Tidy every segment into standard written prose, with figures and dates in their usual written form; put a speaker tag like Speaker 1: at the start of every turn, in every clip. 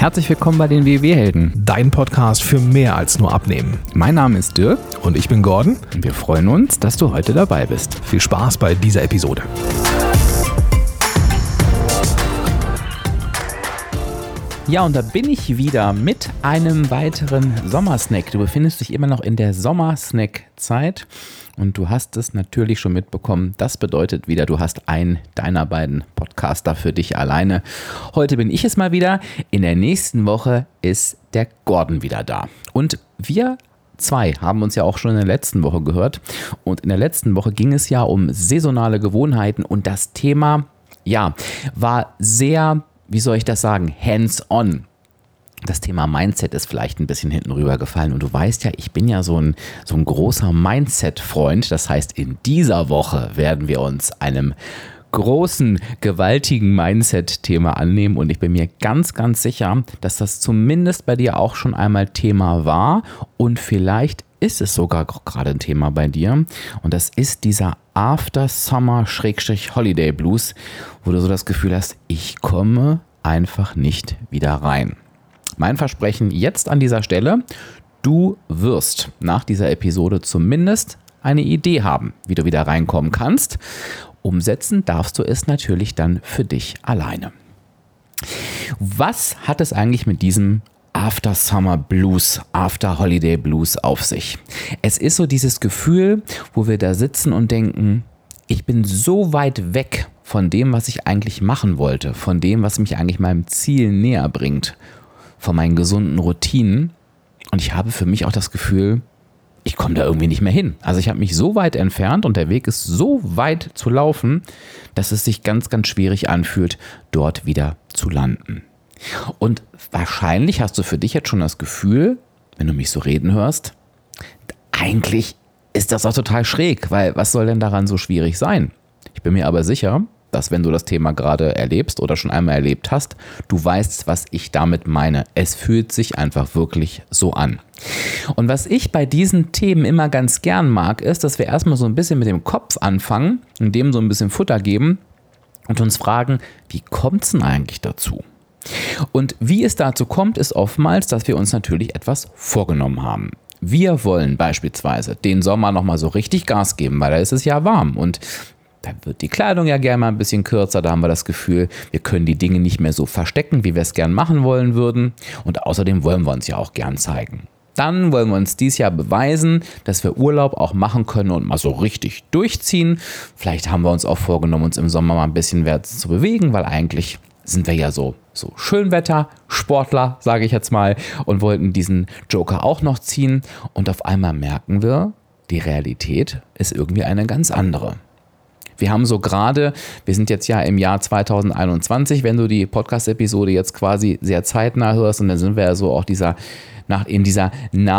Speaker 1: Herzlich willkommen bei den WW-Helden.
Speaker 2: Dein Podcast für mehr als nur Abnehmen.
Speaker 1: Mein Name ist Dirk.
Speaker 2: Und ich bin Gordon.
Speaker 1: Und wir freuen uns, dass du heute dabei bist.
Speaker 2: Viel Spaß bei dieser Episode.
Speaker 1: Ja, und da bin ich wieder mit einem weiteren Sommersnack. Du befindest dich immer noch in der Sommersnack-Zeit und du hast es natürlich schon mitbekommen. Das bedeutet wieder, du hast einen deiner beiden Podcaster für dich alleine. Heute bin ich es mal wieder. In der nächsten Woche ist der Gordon wieder da. Und wir zwei haben uns ja auch schon in der letzten Woche gehört. Und in der letzten Woche ging es ja um saisonale Gewohnheiten und das Thema, ja, war sehr, wie soll ich das sagen, hands-on. Das Thema Mindset ist vielleicht ein bisschen hinten rübergefallen und du weißt ja, ich bin ja so ein großer Mindset-Freund. Das heißt, in dieser Woche werden wir uns einem großen, gewaltigen Mindset-Thema annehmen und ich bin mir ganz, ganz sicher, dass das zumindest bei dir auch schon einmal Thema war und vielleicht ist es sogar gerade ein Thema bei dir und das ist dieser After-Summer-Holiday Blues, wo du so das Gefühl hast, ich komme einfach nicht wieder rein. Mein Versprechen jetzt an dieser Stelle, du wirst nach dieser Episode zumindest eine Idee haben, wie du wieder reinkommen kannst. Umsetzen darfst du es natürlich dann für dich alleine. Was hat es eigentlich mit diesem After Summer Blues, After Holiday Blues auf sich? Es ist so dieses Gefühl, wo wir da sitzen und denken, ich bin so weit weg von dem, was ich eigentlich machen wollte, von dem, was mich eigentlich meinem Ziel näher bringt, von meinen gesunden Routinen. Und ich habe für mich auch das Gefühl, ich komme da irgendwie nicht mehr hin. Also ich habe mich so weit entfernt und der Weg ist so weit zu laufen, dass es sich ganz, ganz schwierig anfühlt, dort wieder zu landen. Und wahrscheinlich hast du für dich jetzt schon das Gefühl, wenn du mich so reden hörst, eigentlich ist das doch total schräg, weil was soll denn daran so schwierig sein? Ich bin mir aber sicher, dass wenn du das Thema gerade erlebst oder schon einmal erlebt hast, du weißt, was ich damit meine. Es fühlt sich einfach wirklich so an. Und was ich bei diesen Themen immer ganz gern mag, ist, dass wir erstmal so ein bisschen mit dem Kopf anfangen und dem so ein bisschen Futter geben und uns fragen, wie kommt es denn eigentlich dazu? Und wie es dazu kommt, ist oftmals, dass wir uns natürlich etwas vorgenommen haben. Wir wollen beispielsweise den Sommer nochmal so richtig Gas geben, weil da ist es ja warm und da wird die Kleidung ja gerne mal ein bisschen kürzer, da haben wir das Gefühl, wir können die Dinge nicht mehr so verstecken, wie wir es gern machen wollen würden und außerdem wollen wir uns ja auch gern zeigen. Dann wollen wir uns dieses Jahr beweisen, dass wir Urlaub auch machen können und mal so richtig durchziehen. Vielleicht haben wir uns auch vorgenommen, uns im Sommer mal ein bisschen mehr zu bewegen, weil eigentlich sind wir ja so Schönwetter-Sportler, sage ich jetzt mal, und wollten diesen Joker auch noch ziehen und auf einmal merken wir, die Realität ist irgendwie eine ganz andere. Wir haben so gerade, wir sind jetzt ja im Jahr 2021, wenn du die Podcast-Episode jetzt quasi sehr zeitnah hörst und dann sind wir ja so auch in dieser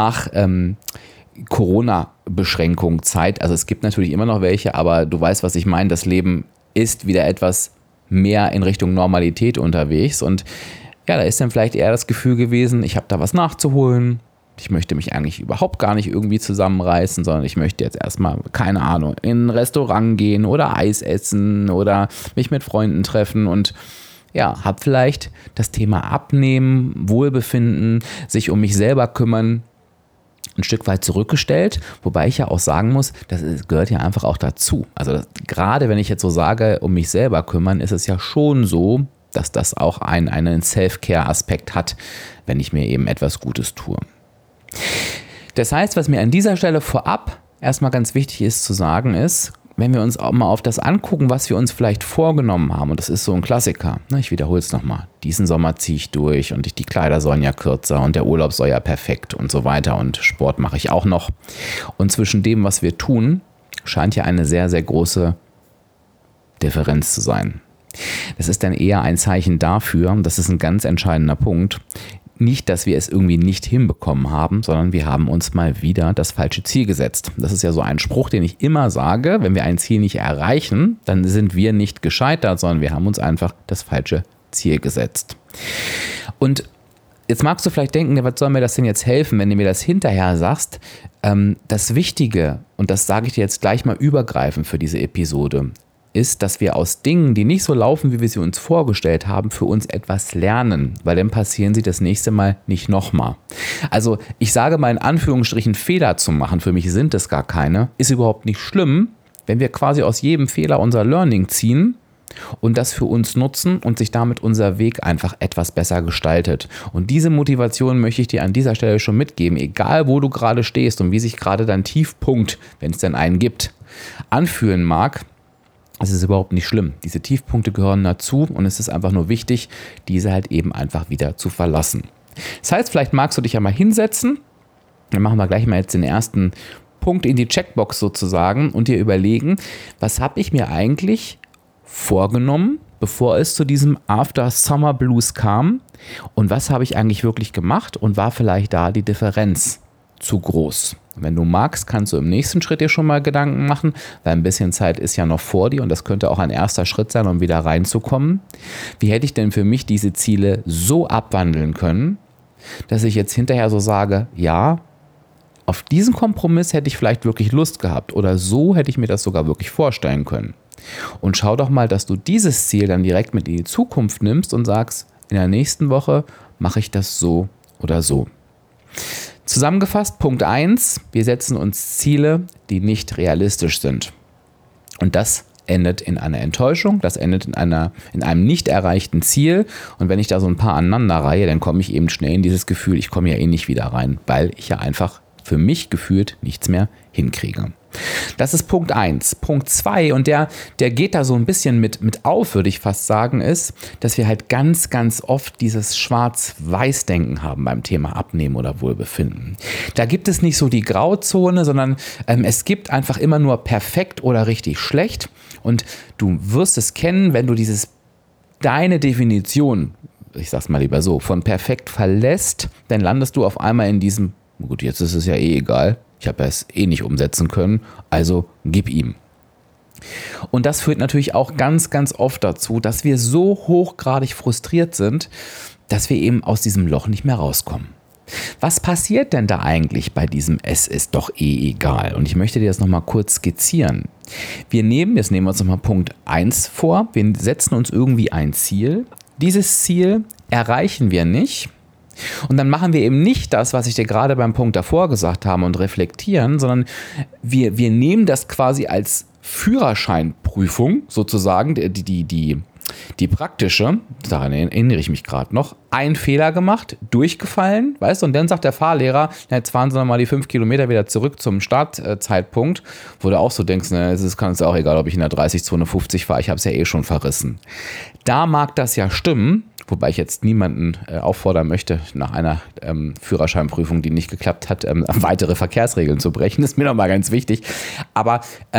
Speaker 1: Corona-Beschränkung Zeit. Also es gibt natürlich immer noch welche, aber du weißt, was ich meine. Das Leben ist wieder etwas mehr in Richtung Normalität unterwegs und ja, da ist dann vielleicht eher das Gefühl gewesen, ich habe da was nachzuholen. Ich möchte mich eigentlich überhaupt gar nicht irgendwie zusammenreißen, sondern ich möchte jetzt erstmal, keine Ahnung, in ein Restaurant gehen oder Eis essen oder mich mit Freunden treffen und ja, habe vielleicht das Thema Abnehmen, Wohlbefinden, sich um mich selber kümmern, ein Stück weit zurückgestellt, wobei ich ja auch sagen muss, das gehört ja einfach auch dazu. Also gerade wenn ich jetzt so sage, um mich selber kümmern, ist es ja schon so, dass das auch einen Self-Care-Aspekt hat, wenn ich mir eben etwas Gutes tue. Das heißt, was mir an dieser Stelle vorab erstmal ganz wichtig ist zu sagen ist, wenn wir uns auch mal auf das angucken, was wir uns vielleicht vorgenommen haben, und das ist so ein Klassiker, ich wiederhole es nochmal, diesen Sommer ziehe ich durch und die Kleider sollen ja kürzer und der Urlaub soll ja perfekt und so weiter und Sport mache ich auch noch. Und zwischen dem, was wir tun, scheint ja eine sehr, sehr große Differenz zu sein. Das ist dann eher ein Zeichen dafür, das ist ein ganz entscheidender Punkt, nicht, dass wir es irgendwie nicht hinbekommen haben, sondern wir haben uns mal wieder das falsche Ziel gesetzt. Das ist ja so ein Spruch, den ich immer sage, wenn wir ein Ziel nicht erreichen, dann sind wir nicht gescheitert, sondern wir haben uns einfach das falsche Ziel gesetzt. Und jetzt magst du vielleicht denken, was soll mir das denn jetzt helfen, wenn du mir das hinterher sagst? Das Wichtige, und das sage ich dir jetzt gleich mal übergreifend für diese Episode, ist, dass wir aus Dingen, die nicht so laufen, wie wir sie uns vorgestellt haben, für uns etwas lernen, weil dann passieren sie das nächste Mal nicht nochmal. Also ich sage mal in Anführungsstrichen, Fehler zu machen, für mich sind es gar keine, ist überhaupt nicht schlimm, wenn wir quasi aus jedem Fehler unser Learning ziehen und das für uns nutzen und sich damit unser Weg einfach etwas besser gestaltet. Und diese Motivation möchte ich dir an dieser Stelle schon mitgeben, egal wo du gerade stehst und wie sich gerade dein Tiefpunkt, wenn es denn einen gibt, anfühlen mag. Es ist überhaupt nicht schlimm. Diese Tiefpunkte gehören dazu und es ist einfach nur wichtig, diese halt eben einfach wieder zu verlassen. Das heißt, vielleicht magst du dich ja mal hinsetzen. Dann machen wir gleich mal jetzt den ersten Punkt in die Checkbox sozusagen und dir überlegen, was habe ich mir eigentlich vorgenommen, bevor es zu diesem After Summer Blues kam und was habe ich eigentlich wirklich gemacht und war vielleicht da die Differenz zu groß. Wenn du magst, kannst du im nächsten Schritt dir schon mal Gedanken machen, weil ein bisschen Zeit ist ja noch vor dir und das könnte auch ein erster Schritt sein, um wieder reinzukommen. Wie hätte ich denn für mich diese Ziele so abwandeln können, dass ich jetzt hinterher so sage, ja, auf diesen Kompromiss hätte ich vielleicht wirklich Lust gehabt oder so hätte ich mir das sogar wirklich vorstellen können. Und schau doch mal, dass du dieses Ziel dann direkt mit in die Zukunft nimmst und sagst, in der nächsten Woche mache ich das so oder so. Zusammengefasst, Punkt 1, wir setzen uns Ziele, die nicht realistisch sind. Und das endet in einer Enttäuschung, das endet in einem nicht erreichten Ziel. Und wenn ich da so ein paar aneinander reihe, dann komme ich eben schnell in dieses Gefühl, ich komme ja eh nicht wieder rein, weil ich ja einfach für mich gefühlt nichts mehr hinkriege. Das ist Punkt 1. Punkt 2, und der geht da so ein bisschen mit auf, würde ich fast sagen, ist, dass wir halt ganz, ganz oft dieses Schwarz-Weiß-Denken haben beim Thema Abnehmen oder Wohlbefinden. Da gibt es nicht so die Grauzone, sondern es gibt einfach immer nur perfekt oder richtig schlecht. Und du wirst es kennen, wenn du deine Definition, ich sag's mal lieber so, von perfekt verlässt, dann landest du auf einmal in diesem, gut, jetzt ist es ja eh egal, ich habe es eh nicht umsetzen können, also gib ihm. Und das führt natürlich auch ganz, ganz oft dazu, dass wir so hochgradig frustriert sind, dass wir eben aus diesem Loch nicht mehr rauskommen. Was passiert denn da eigentlich bei diesem Es ist doch eh egal? Und ich möchte dir das nochmal kurz skizzieren. Jetzt nehmen wir uns nochmal Punkt 1 vor, wir setzen uns irgendwie ein Ziel. Dieses Ziel erreichen wir nicht. Und dann machen wir eben nicht das, was ich dir gerade beim Punkt davor gesagt habe und reflektieren, sondern wir nehmen das quasi als Führerscheinprüfung sozusagen, die praktische, daran erinnere ich mich gerade noch, einen Fehler gemacht, durchgefallen, weißt du, und dann sagt der Fahrlehrer, jetzt fahren Sie nochmal die 5 Kilometer wieder zurück zum Startzeitpunkt, wo du auch so denkst, es kann es auch egal, ob ich in der 30-Zone 50 fahre, ich habe es ja eh schon verrissen. Da mag das ja stimmen, wobei ich jetzt niemanden auffordern möchte, nach einer Führerscheinprüfung, die nicht geklappt hat, weitere Verkehrsregeln zu brechen. Das ist mir nochmal ganz wichtig. Aber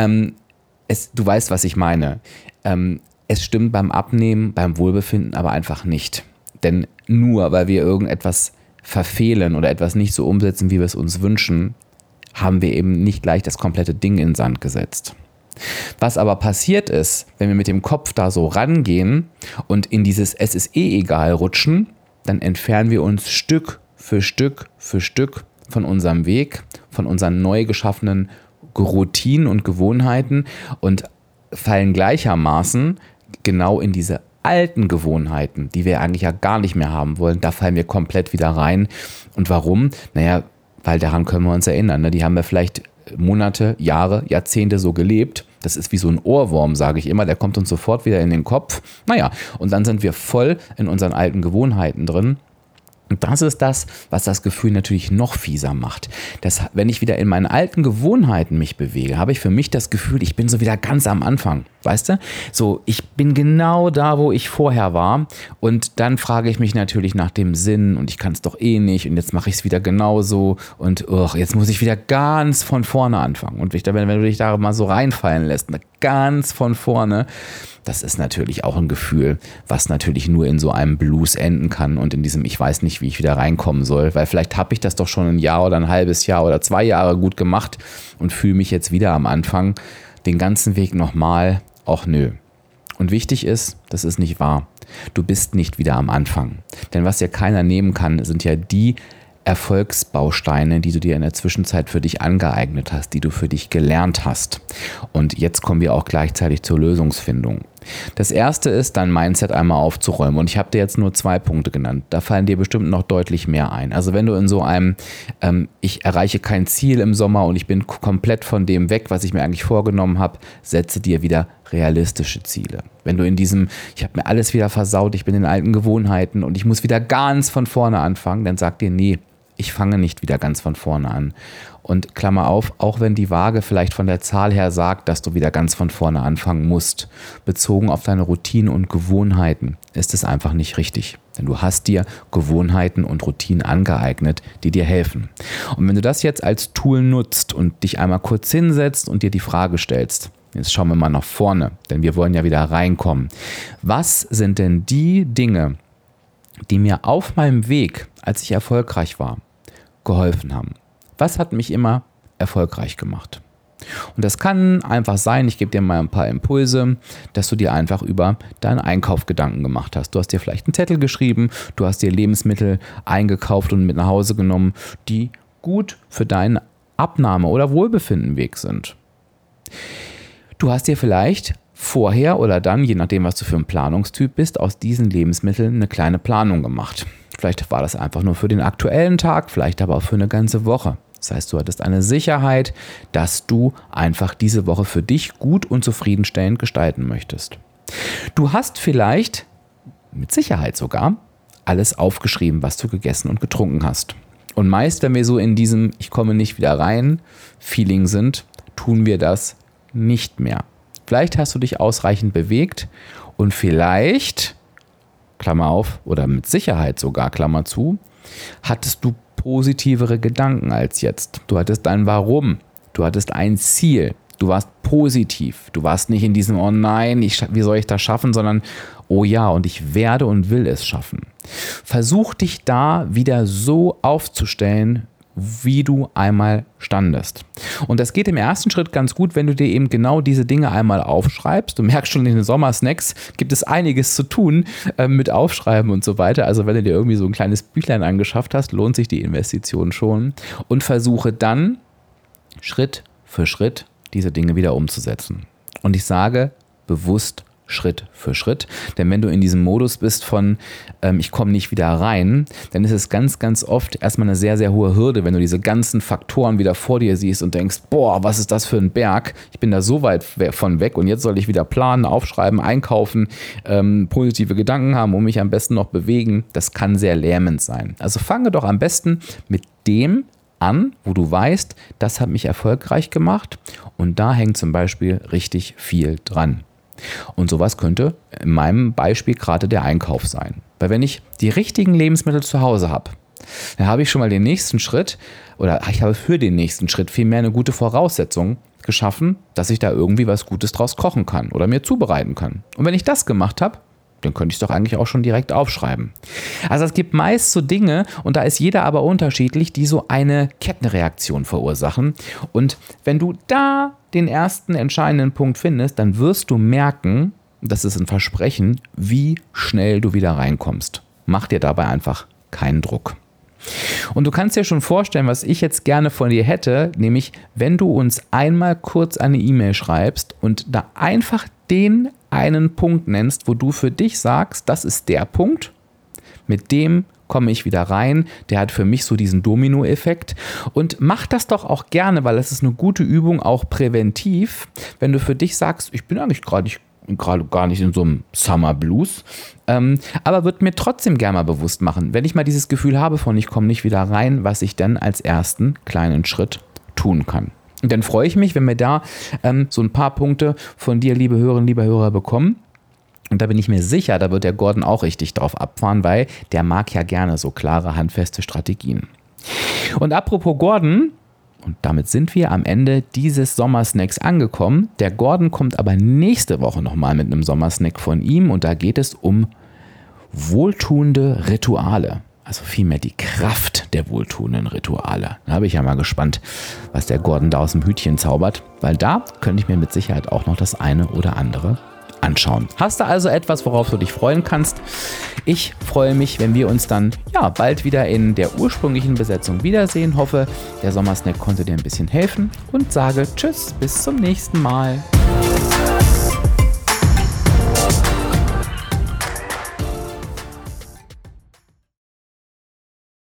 Speaker 1: du weißt, was ich meine. Es stimmt beim Abnehmen, beim Wohlbefinden aber einfach nicht. Denn nur weil wir irgendetwas verfehlen oder etwas nicht so umsetzen, wie wir es uns wünschen, haben wir eben nicht gleich das komplette Ding in den Sand gesetzt. Was aber passiert ist, wenn wir mit dem Kopf da so rangehen und in dieses Es ist eh egal rutschen, dann entfernen wir uns Stück für Stück für Stück von unserem Weg, von unseren neu geschaffenen Routinen und Gewohnheiten und fallen gleichermaßen genau in diese alten Gewohnheiten, die wir eigentlich ja gar nicht mehr haben wollen. Da fallen wir komplett wieder rein. Und warum? Naja, weil daran können wir uns erinnern. Ne? Die haben wir vielleicht Monate, Jahre, Jahrzehnte so gelebt. Das ist wie so ein Ohrwurm, sage ich immer. Der kommt uns sofort wieder in den Kopf. Naja, und dann sind wir voll in unseren alten Gewohnheiten drin. Und das ist das, was das Gefühl natürlich noch fieser macht. Wenn ich wieder in meinen alten Gewohnheiten mich bewege, habe ich für mich das Gefühl, ich bin so wieder ganz am Anfang. Weißt du? So, ich bin genau da, wo ich vorher war. Und dann frage ich mich natürlich nach dem Sinn und ich kann es doch eh nicht und jetzt mache ich es wieder genauso und jetzt muss ich wieder ganz von vorne anfangen. Und wenn du dich da mal so reinfallen lässt, ganz von vorne, das ist natürlich auch ein Gefühl, was natürlich nur in so einem Blues enden kann und in diesem ich weiß nicht, wie ich wieder reinkommen soll, weil vielleicht habe ich das doch schon ein Jahr oder ein halbes Jahr oder 2 Jahre gut gemacht und fühle mich jetzt wieder am Anfang, den ganzen Weg nochmal, ach nö. Und wichtig ist, das ist nicht wahr. Du bist nicht wieder am Anfang. Denn was dir keiner nehmen kann, sind ja die Erfolgsbausteine, die du dir in der Zwischenzeit für dich angeeignet hast, die du für dich gelernt hast. Und jetzt kommen wir auch gleichzeitig zur Lösungsfindung. Das erste ist, dein Mindset einmal aufzuräumen. Und ich habe dir jetzt nur 2 Punkte genannt. Da fallen dir bestimmt noch deutlich mehr ein. Also wenn du in so einem, ich erreiche kein Ziel im Sommer und ich bin komplett von dem weg, was ich mir eigentlich vorgenommen habe, setze dir wieder realistische Ziele. Wenn du in diesem, ich habe mir alles wieder versaut, ich bin in alten Gewohnheiten und ich muss wieder ganz von vorne anfangen, dann sag dir, nee, ich fange nicht wieder ganz von vorne an. Und Klammer auf, auch wenn die Waage vielleicht von der Zahl her sagt, dass du wieder ganz von vorne anfangen musst, bezogen auf deine Routinen und Gewohnheiten, ist es einfach nicht richtig. Denn du hast dir Gewohnheiten und Routinen angeeignet, die dir helfen. Und wenn du das jetzt als Tool nutzt und dich einmal kurz hinsetzt und dir die Frage stellst, jetzt schauen wir mal nach vorne, denn wir wollen ja wieder reinkommen. Was sind denn die Dinge, die mir auf meinem Weg, als ich erfolgreich war, geholfen haben? Was hat mich immer erfolgreich gemacht? Und das kann einfach sein, ich gebe dir mal ein paar Impulse, dass du dir einfach über deinen Einkauf Gedanken gemacht hast. Du hast dir vielleicht einen Zettel geschrieben, du hast dir Lebensmittel eingekauft und mit nach Hause genommen, die gut für deinen Abnahme- oder Wohlbefindenweg sind. Du hast dir vielleicht vorher oder dann, je nachdem, was du für ein Planungstyp bist, aus diesen Lebensmitteln eine kleine Planung gemacht. Vielleicht war das einfach nur für den aktuellen Tag, vielleicht aber auch für eine ganze Woche. Das heißt, du hattest eine Sicherheit, dass du einfach diese Woche für dich gut und zufriedenstellend gestalten möchtest. Du hast vielleicht, mit Sicherheit sogar, alles aufgeschrieben, was du gegessen und getrunken hast. Und meist, wenn wir so in diesem Ich komme nicht wieder rein Feeling sind, tun wir das nicht mehr. Vielleicht hast du dich ausreichend bewegt und vielleicht, Klammer auf, oder mit Sicherheit sogar, Klammer zu, hattest du positivere Gedanken als jetzt. Du hattest ein Warum, du hattest ein Ziel, du warst positiv, du warst nicht in diesem Oh nein, wie soll ich das schaffen, sondern oh ja, und ich werde und will es schaffen. Versuch dich da wieder so aufzustellen, wie du einmal standest. Und das geht im ersten Schritt ganz gut, wenn du dir eben genau diese Dinge einmal aufschreibst. Du merkst schon, in den Sommersnacks gibt es einiges zu tun mit Aufschreiben und so weiter. Also wenn du dir irgendwie so ein kleines Büchlein angeschafft hast, lohnt sich die Investition schon. Und versuche dann Schritt für Schritt diese Dinge wieder umzusetzen. Und ich sage bewusst Schritt für Schritt. Denn wenn du in diesem Modus bist von ich komme nicht wieder rein, dann ist es ganz, ganz oft erstmal eine sehr, sehr hohe Hürde, wenn du diese ganzen Faktoren wieder vor dir siehst und denkst, boah, was ist das für ein Berg? Ich bin da so weit von weg und jetzt soll ich wieder planen, aufschreiben, einkaufen, positive Gedanken haben und mich am besten noch bewegen. Das kann sehr lähmend sein. Also fange doch am besten mit dem an, wo du weißt, das hat mich erfolgreich gemacht und da hängt zum Beispiel richtig viel dran. Und sowas könnte in meinem Beispiel gerade der Einkauf sein. Weil wenn ich die richtigen Lebensmittel zu Hause habe, dann habe ich schon mal den nächsten Schritt oder ich habe für den nächsten Schritt vielmehr eine gute Voraussetzung geschaffen, dass ich da irgendwie was Gutes draus kochen kann oder mir zubereiten kann. Und wenn ich das gemacht habe, dann könnte ich es doch eigentlich auch schon direkt aufschreiben. Also es gibt meist so Dinge, und da ist jeder aber unterschiedlich, die so eine Kettenreaktion verursachen. Und wenn du da den ersten entscheidenden Punkt findest, dann wirst du merken, das ist ein Versprechen, wie schnell du wieder reinkommst. Mach dir dabei einfach keinen Druck. Und du kannst dir schon vorstellen, was ich jetzt gerne von dir hätte, nämlich wenn du uns einmal kurz eine E-Mail schreibst und da einfach den einen Punkt nennst, wo du für dich sagst, das ist der Punkt, mit dem komme ich wieder rein, der hat für mich so diesen Domino-Effekt und mach das doch auch gerne, weil es ist eine gute Übung, auch präventiv, wenn du für dich sagst, ich bin eigentlich gerade gar nicht in so einem Summer Blues, aber würde mir trotzdem gerne mal bewusst machen, wenn ich mal dieses Gefühl habe von ich komme nicht wieder rein, was ich dann als ersten kleinen Schritt tun kann. Und dann freue ich mich, wenn wir da so ein paar Punkte von dir, liebe Hörerinnen, lieber Hörer, bekommen. Und da bin ich mir sicher, da wird der Gordon auch richtig drauf abfahren, weil der mag ja gerne so klare, handfeste Strategien. Und apropos Gordon, und damit sind wir am Ende dieses Sommersnacks angekommen. Der Gordon kommt aber nächste Woche nochmal mit einem Sommersnack von ihm und da geht es um wohltuende Rituale. Also vielmehr die Kraft der wohltuenden Rituale. Da bin ich ja mal gespannt, was der Gordon da aus dem Hütchen zaubert, weil da könnte ich mir mit Sicherheit auch noch das eine oder andere anschauen. Hast du also etwas, worauf du dich freuen kannst? Ich freue mich, wenn wir uns dann bald wieder in der ursprünglichen Besetzung wiedersehen. Hoffe, der Sommersnack konnte dir ein bisschen helfen und sage Tschüss, bis zum nächsten Mal.